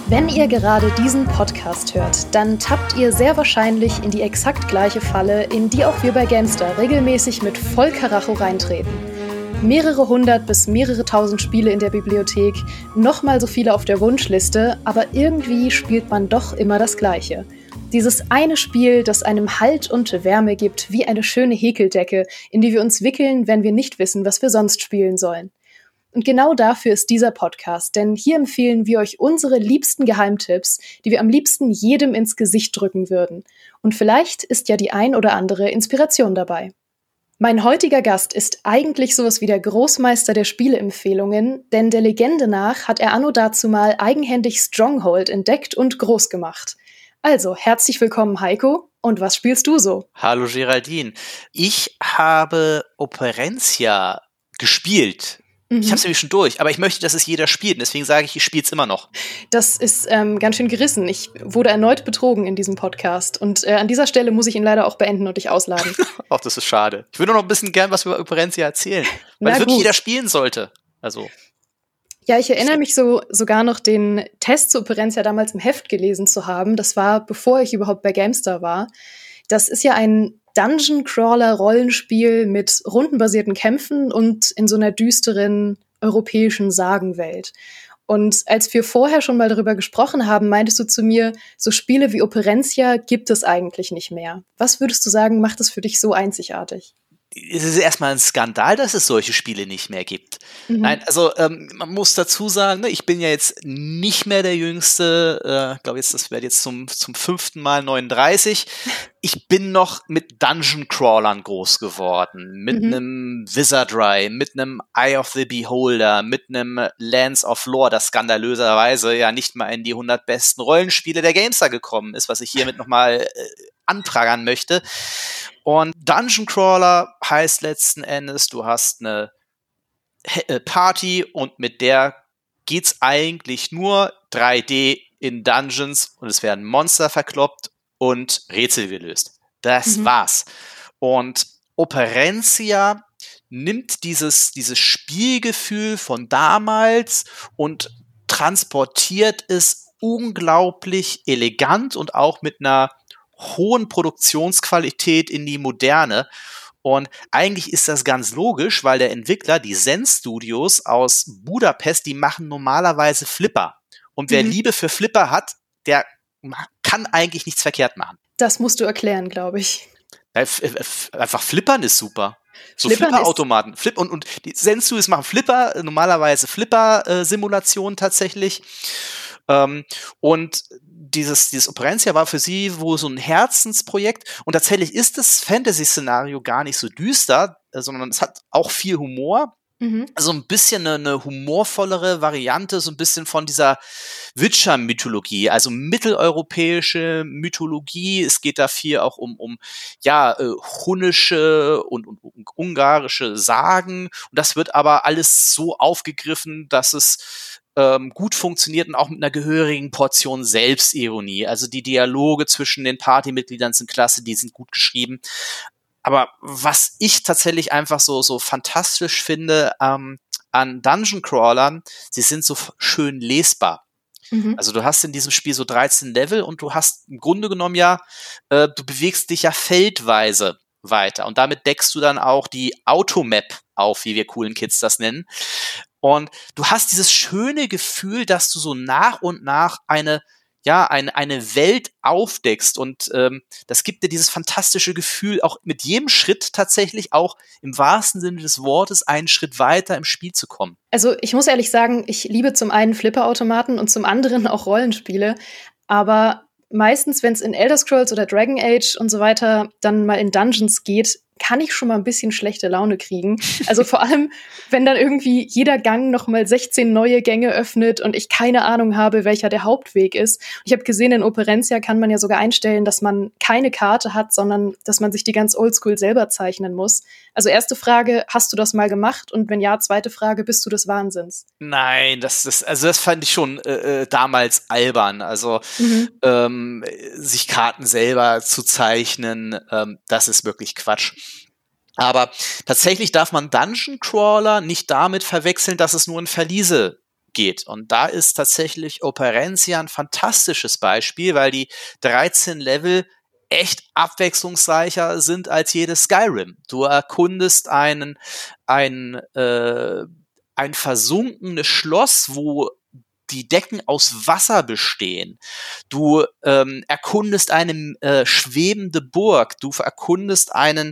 Wenn ihr gerade diesen Podcast hört, dann tappt ihr sehr wahrscheinlich in die exakt gleiche Falle, in die auch wir bei Gamestar regelmäßig mit Vollkaracho reintreten. Mehrere hundert bis mehrere tausend Spiele in der Bibliothek, nochmal so viele auf der Wunschliste, aber irgendwie spielt man doch immer das Gleiche. Dieses eine Spiel, das einem Halt und Wärme gibt, wie eine schöne Häkeldecke, in die wir uns wickeln, wenn wir nicht wissen, was wir sonst spielen sollen. Und genau dafür ist dieser Podcast, denn hier empfehlen wir euch unsere liebsten Geheimtipps, die wir am liebsten jedem ins Gesicht drücken würden. Und vielleicht ist ja die ein oder andere Inspiration dabei. Mein heutiger Gast ist eigentlich sowas wie der Großmeister der Spieleempfehlungen, denn der Legende nach hat er anno dazumal eigenhändig Stronghold entdeckt und groß gemacht. Also, herzlich willkommen, Heiko. Und was spielst du so? Hallo Geraldine. Ich habe Operencia gespielt. Ich habe es nämlich schon durch, aber ich möchte, dass es jeder spielt. Und deswegen sage ich spiele es immer noch. Das ist ganz schön gerissen. Ich wurde erneut betrogen in diesem Podcast. Und an dieser Stelle muss ich ihn leider auch beenden und dich ausladen. Ach, das ist schade. Ich würde noch ein bisschen gern was über Operencia erzählen. Weil es wirklich jeder spielen sollte. Also. Ja, ich erinnere mich sogar noch, den Test zu Operencia damals im Heft gelesen zu haben. Das war, bevor ich überhaupt bei Gamestar war. Das ist ja ein Dungeon-Crawler-Rollenspiel mit rundenbasierten Kämpfen und in so einer düsteren europäischen Sagenwelt. Und als wir vorher schon mal darüber gesprochen haben, meintest du zu mir, so Spiele wie Operencia gibt es eigentlich nicht mehr. Was würdest du sagen, macht es für dich so einzigartig? Es ist erstmal ein Skandal, dass es solche Spiele nicht mehr gibt. Nein, also man muss dazu sagen, ich bin ja jetzt nicht mehr der Jüngste, glaube jetzt, das werde jetzt zum 5. Mal 39. Ich bin noch mit Dungeon Crawlern groß geworden, mit einem Wizardry, mit einem Eye of the Beholder, mit einem Lands of Lore, das skandalöserweise ja nicht mal in die 100 besten Rollenspiele der Gamestar gekommen ist, was ich hiermit nochmal anprangern möchte. Und Dungeon Crawler heißt letzten Endes, du hast eine Party und mit der geht's eigentlich nur 3D in Dungeons und es werden Monster verkloppt und Rätsel gelöst. Das war's. Und Operencia nimmt dieses Spielgefühl von damals und transportiert es unglaublich elegant und auch mit einer hohen Produktionsqualität in die Moderne. Und eigentlich ist das ganz logisch, weil der Entwickler, die Zen Studios aus Budapest, die machen normalerweise Flipper. Und wer Liebe für Flipper hat, der kann eigentlich nichts verkehrt machen. Das musst du erklären, glaube ich. Einfach Flippern ist super. So Flipper-Automaten. Und die Zen Studios machen Flipper, normalerweise Flipper-Simulationen tatsächlich. Und dieses Operencia war für sie wohl so ein Herzensprojekt und tatsächlich ist das Fantasy-Szenario gar nicht so düster, sondern es hat auch viel Humor. Also ein bisschen eine humorvollere Variante, so ein bisschen von dieser Witcher-Mythologie, also mitteleuropäische Mythologie. Es geht da viel auch um hunnische und ungarische Sagen. Und das wird aber alles so aufgegriffen, dass es gut funktioniert und auch mit einer gehörigen Portion Selbstironie. Also die Dialoge zwischen den Partymitgliedern sind klasse, die sind gut geschrieben. Aber was ich tatsächlich einfach so fantastisch finde an Dungeon Crawlern, sie sind so schön lesbar. Also du hast in diesem Spiel so 13 Level und du hast im Grunde genommen du bewegst dich ja feldweise weiter und damit deckst du dann auch die Automap auf, wie wir coolen Kids das nennen. Und du hast dieses schöne Gefühl, dass du so nach und nach eine Welt aufdeckst und das gibt dir dieses fantastische Gefühl, auch mit jedem Schritt tatsächlich auch im wahrsten Sinne des Wortes einen Schritt weiter im Spiel zu kommen. Also ich muss ehrlich sagen, ich liebe zum einen Flipperautomaten und zum anderen auch Rollenspiele, aber meistens, wenn es in Elder Scrolls oder Dragon Age und so weiter dann mal in Dungeons geht, kann ich schon mal ein bisschen schlechte Laune kriegen. Also vor allem, wenn dann irgendwie jeder Gang noch mal 16 neue Gänge öffnet und ich keine Ahnung habe, welcher der Hauptweg ist. Ich habe gesehen, in Operencia kann man ja sogar einstellen, dass man keine Karte hat, sondern dass man sich die ganz oldschool selber zeichnen muss. Also erste Frage, hast du das mal gemacht? Und wenn ja, zweite Frage, bist du des Wahnsinns? Nein, das fand ich schon damals albern. Also sich Karten selber zu zeichnen, das ist wirklich Quatsch. Aber tatsächlich darf man Dungeon Crawler nicht damit verwechseln, dass es nur ein Verliese geht. Und da ist tatsächlich Operencia ein fantastisches Beispiel, weil die 13 Level echt abwechslungsreicher sind als jedes Skyrim. Du erkundest ein versunkenes Schloss, wo die Decken aus Wasser bestehen. Du erkundest eine schwebende Burg. Du erkundest einen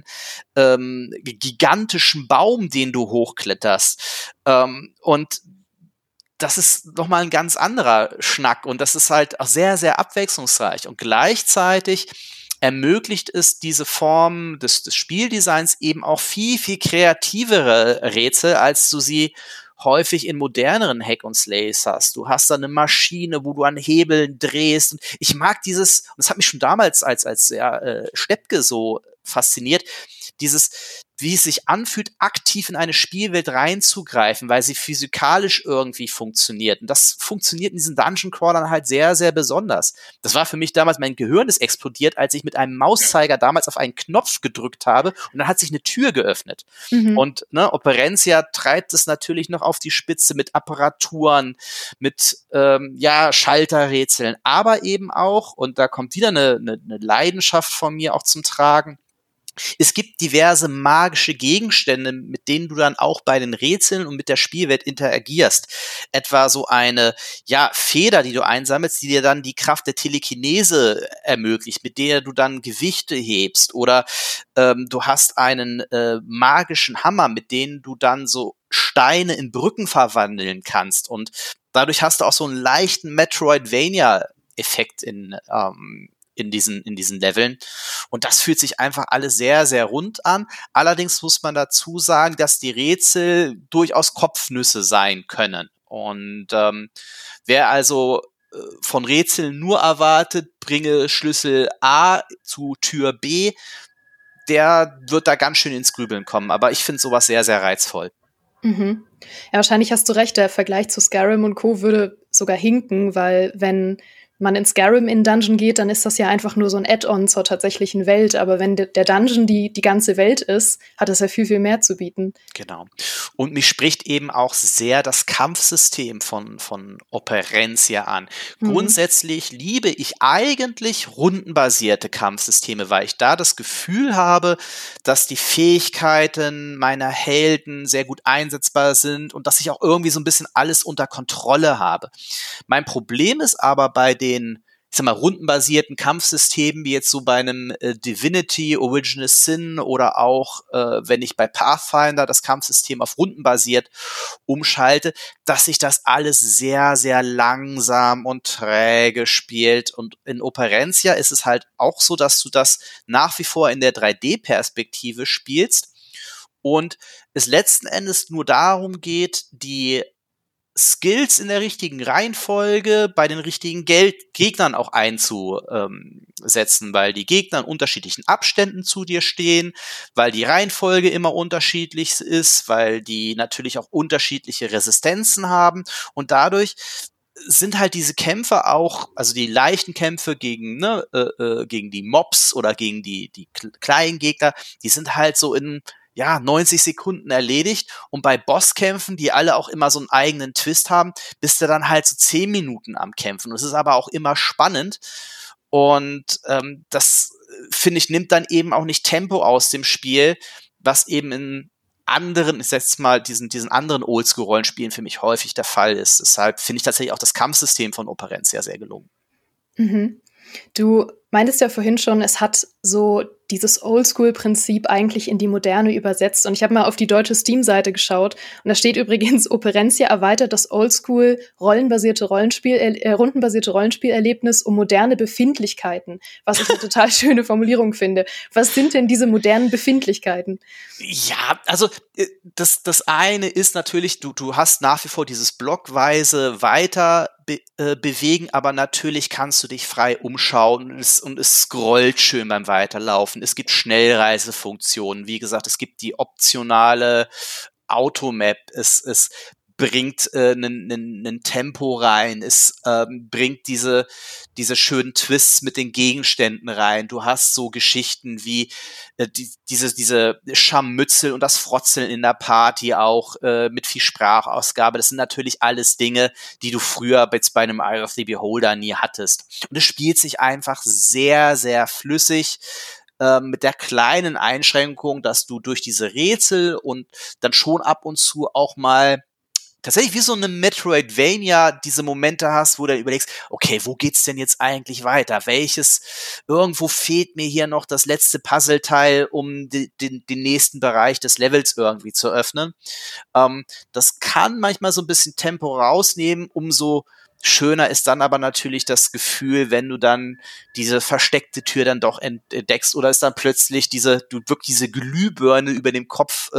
gigantischen Baum, den du hochkletterst. Und das ist nochmal ein ganz anderer Schnack. Und das ist halt auch sehr, sehr abwechslungsreich. Und gleichzeitig ermöglicht es diese Form des Spieldesigns eben auch viel, viel kreativere Rätsel, als du sie häufig in moderneren Hack-and-Slays hast. Du hast da eine Maschine, wo du an Hebeln drehst. Und ich mag dieses, und das hat mich schon damals als Steppke so fasziniert, wie es sich anfühlt, aktiv in eine Spielwelt reinzugreifen, weil sie physikalisch irgendwie funktioniert. Und das funktioniert in diesen Dungeon-Crawlern halt sehr, sehr besonders. Das war für mich damals, mein Gehirn ist explodiert, als ich mit einem Mauszeiger damals auf einen Knopf gedrückt habe und dann hat sich eine Tür geöffnet. Und Operencia treibt es natürlich noch auf die Spitze mit Apparaturen, mit Schalterrätseln, aber eben auch, und da kommt wieder eine Leidenschaft von mir auch zum Tragen, es gibt diverse magische Gegenstände, mit denen du dann auch bei den Rätseln und mit der Spielwelt interagierst. Etwa so eine, Feder, die du einsammelst, die dir dann die Kraft der Telekinese ermöglicht, mit der du dann Gewichte hebst. Oder du hast einen magischen Hammer, mit denen du dann so Steine in Brücken verwandeln kannst. Und dadurch hast du auch so einen leichten Metroidvania-Effekt in diesen Leveln. Und das fühlt sich einfach alles sehr, sehr rund an. Allerdings muss man dazu sagen, dass die Rätsel durchaus Kopfnüsse sein können. Und wer also von Rätseln nur erwartet, bringe Schlüssel A zu Tür B, der wird da ganz schön ins Grübeln kommen. Aber ich finde sowas sehr, sehr reizvoll. Mhm. Ja, wahrscheinlich hast du recht. Der Vergleich zu Skyrim und Co. würde sogar hinken, weil wenn man in Skyrim in Dungeon geht, dann ist das ja einfach nur so ein Add-on zur tatsächlichen Welt. Aber wenn der Dungeon die ganze Welt ist, hat es ja viel, viel mehr zu bieten. Genau. Und mich spricht eben auch sehr das Kampfsystem von Operencia an. Grundsätzlich liebe ich eigentlich rundenbasierte Kampfsysteme, weil ich da das Gefühl habe, dass die Fähigkeiten meiner Helden sehr gut einsetzbar sind und dass ich auch irgendwie so ein bisschen alles unter Kontrolle habe. Mein Problem ist aber bei den rundenbasierten Kampfsystemen, wie jetzt so bei einem Divinity, Original Sin oder auch, wenn ich bei Pathfinder das Kampfsystem auf rundenbasiert umschalte, dass sich das alles sehr, sehr langsam und träge spielt. Und in Operencia ist es halt auch so, dass du das nach wie vor in der 3D-Perspektive spielst und es letzten Endes nur darum geht, die Skills in der richtigen Reihenfolge bei den richtigen Gegnern auch einzusetzen, weil die Gegner in unterschiedlichen Abständen zu dir stehen, weil die Reihenfolge immer unterschiedlich ist, weil die natürlich auch unterschiedliche Resistenzen haben und dadurch sind halt diese Kämpfe auch, also die leichten Kämpfe gegen die Mobs oder gegen die kleinen Gegner, die sind halt so in 90 Sekunden erledigt und bei Bosskämpfen, die alle auch immer so einen eigenen Twist haben, bist du dann halt so 10 Minuten am Kämpfen. Und es ist aber auch immer spannend und das, finde ich, nimmt dann eben auch nicht Tempo aus dem Spiel, was eben in anderen, ich setze mal diesen anderen Oldschool-Rollenspielen für mich häufig der Fall ist. Deshalb finde ich tatsächlich auch das Kampfsystem von Operencia sehr gelungen. Mhm. Du meintest ja vorhin schon, es hat so dieses Oldschool-Prinzip eigentlich in die Moderne übersetzt. Und ich habe mal auf die deutsche Steam-Seite geschaut. Und da steht übrigens, Operencia erweitert das Oldschool rundenbasierte Rollenspielerlebnis um moderne Befindlichkeiten. Was ich eine total schöne Formulierung finde. Was sind denn diese modernen Befindlichkeiten? Ja, also das eine ist natürlich, du hast nach wie vor dieses blockweise weiter bewegen, aber natürlich kannst du dich frei umschauen und es scrollt schön beim Weiterlaufen. Es gibt Schnellreisefunktionen. Wie gesagt, es gibt die optionale Automap. Es bringt ein Tempo rein, es bringt diese schönen Twists mit den Gegenständen rein. Du hast so Geschichten wie diese Scharmützel und das Frotzeln in der Party auch mit viel Sprachausgabe. Das sind natürlich alles Dinge, die du früher jetzt bei einem Eye of the Beholder nie hattest. Und es spielt sich einfach sehr, sehr flüssig, mit der kleinen Einschränkung, dass du durch diese Rätsel und dann schon ab und zu auch mal tatsächlich wie so eine Metroidvania diese Momente hast, wo du überlegst, okay, wo geht's denn jetzt eigentlich weiter? Irgendwo fehlt mir hier noch das letzte Puzzleteil, um den nächsten Bereich des Levels irgendwie zu öffnen. Das kann manchmal so ein bisschen Tempo rausnehmen, umso schöner ist dann aber natürlich das Gefühl, wenn du dann diese versteckte Tür dann doch entdeckst oder es dann plötzlich du wirklich diese Glühbirne über dem Kopf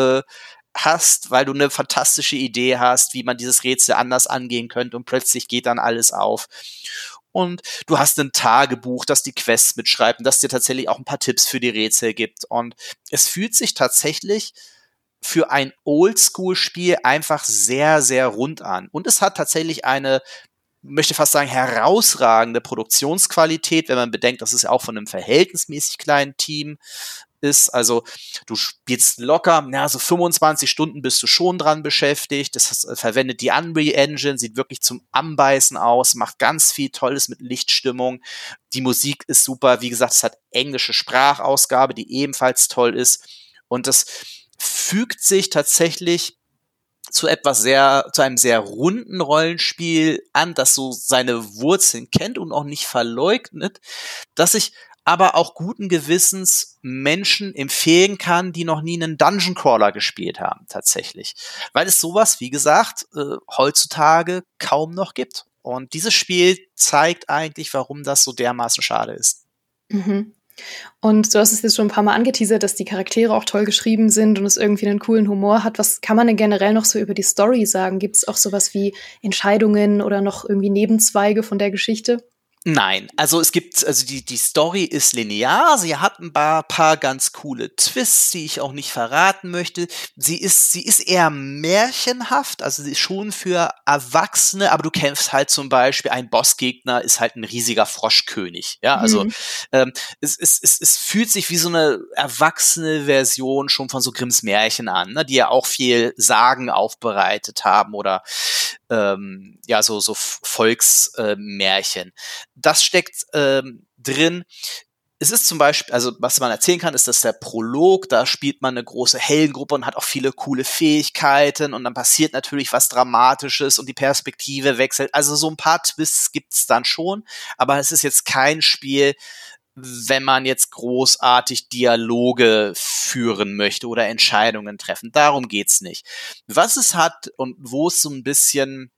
hast, weil du eine fantastische Idee hast, wie man dieses Rätsel anders angehen könnte und plötzlich geht dann alles auf. Und du hast ein Tagebuch, das die Quests mitschreibt und das dir tatsächlich auch ein paar Tipps für die Rätsel gibt. Und es fühlt sich tatsächlich für ein Oldschool-Spiel einfach sehr, sehr rund an. Und es hat tatsächlich möchte fast sagen, herausragende Produktionsqualität, wenn man bedenkt, dass es ja auch von einem verhältnismäßig kleinen Team ist. Also du spielst locker, so 25 Stunden bist du schon dran beschäftigt. Das verwendet die Unreal Engine, sieht wirklich zum Anbeißen aus, macht ganz viel Tolles mit Lichtstimmung. Die Musik ist super. Wie gesagt, es hat englische Sprachausgabe, die ebenfalls toll ist. Und das fügt sich tatsächlich zu einem sehr runden Rollenspiel an, das so seine Wurzeln kennt und auch nicht verleugnet, dass ich aber auch guten Gewissens Menschen empfehlen kann, die noch nie einen Dungeon Crawler gespielt haben, tatsächlich. Weil es sowas, wie gesagt, heutzutage kaum noch gibt. Und dieses Spiel zeigt eigentlich, warum das so dermaßen schade ist. Mhm. Und du hast es jetzt schon ein paar Mal angeteasert, dass die Charaktere auch toll geschrieben sind und es irgendwie einen coolen Humor hat. Was kann man denn generell noch so über die Story sagen? Gibt es auch sowas wie Entscheidungen oder noch irgendwie Nebenzweige von der Geschichte? Nein, also die Story ist linear, sie hat ein paar ganz coole Twists, die ich auch nicht verraten möchte. Sie ist eher märchenhaft, also sie ist schon für Erwachsene, aber du kämpfst halt zum Beispiel, ein Bossgegner ist halt ein riesiger Froschkönig, ja, also es fühlt sich wie so eine erwachsene Version schon von so Grimms Märchen an, ne, die ja auch viel Sagen aufbereitet haben oder so Volksmärchen. Das steckt drin. Es ist zum Beispiel, also was man erzählen kann, ist, dass der Prolog, da spielt man eine große Heldengruppe und hat auch viele coole Fähigkeiten und dann passiert natürlich was Dramatisches und die Perspektive wechselt. Also so ein paar Twists gibt's dann schon, aber es ist jetzt kein Spiel, wenn man jetzt großartig Dialoge führen möchte oder Entscheidungen treffen. Darum geht's nicht. Was es hat und wo es so ein bisschen,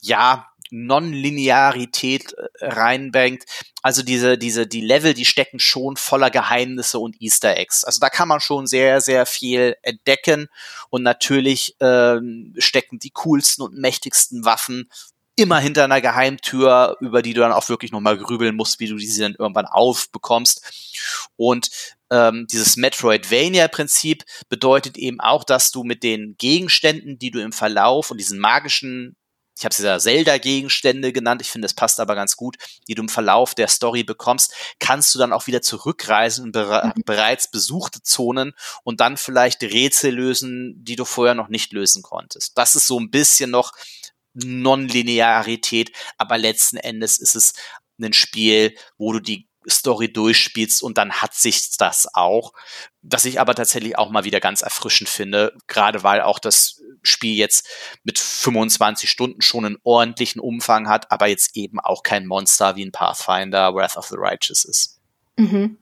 Non-Linearität reinbringt, also die Level, die stecken schon voller Geheimnisse und Easter Eggs. Also da kann man schon sehr, sehr viel entdecken und natürlich stecken die coolsten und mächtigsten Waffen immer hinter einer Geheimtür, über die du dann auch wirklich nochmal grübeln musst, wie du diese dann irgendwann aufbekommst. Und dieses Metroidvania-Prinzip bedeutet eben auch, dass du mit den Gegenständen, die du im Verlauf und diesen magischen, ich habe es ja Zelda-Gegenstände genannt, ich finde, das passt aber ganz gut, die du im Verlauf der Story bekommst, kannst du dann auch wieder zurückreisen in bereits besuchte Zonen und dann vielleicht Rätsel lösen, die du vorher noch nicht lösen konntest. Das ist so ein bisschen noch Non-Linearität, aber letzten Endes ist es ein Spiel, wo du die Story durchspielst und dann hat sich das auch, was ich aber tatsächlich auch mal wieder ganz erfrischend finde, gerade weil auch das Spiel jetzt mit 25 Stunden schon einen ordentlichen Umfang hat, aber jetzt eben auch kein Monster wie ein Pathfinder Wrath of the Righteous ist. Mhm.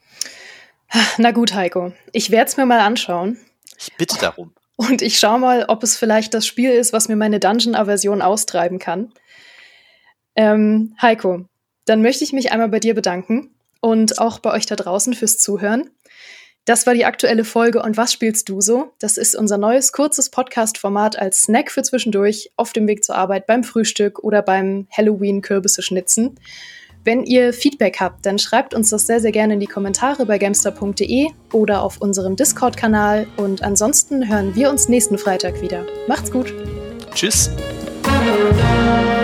Na gut, Heiko, ich werde es mir mal anschauen. Ich bitte darum. Und ich schaue mal, ob es vielleicht das Spiel ist, was mir meine Dungeon-Aversion austreiben kann. Heiko, dann möchte ich mich einmal bei dir bedanken und auch bei euch da draußen fürs Zuhören. Das war die aktuelle Folge Und was spielst du so? Das ist unser neues, kurzes Podcast-Format als Snack für zwischendurch, auf dem Weg zur Arbeit, beim Frühstück oder beim Halloween-Kürbisse schnitzen. Wenn ihr Feedback habt, dann schreibt uns das sehr, sehr gerne in die Kommentare bei gamester.de oder auf unserem Discord-Kanal. Und ansonsten hören wir uns nächsten Freitag wieder. Macht's gut! Tschüss.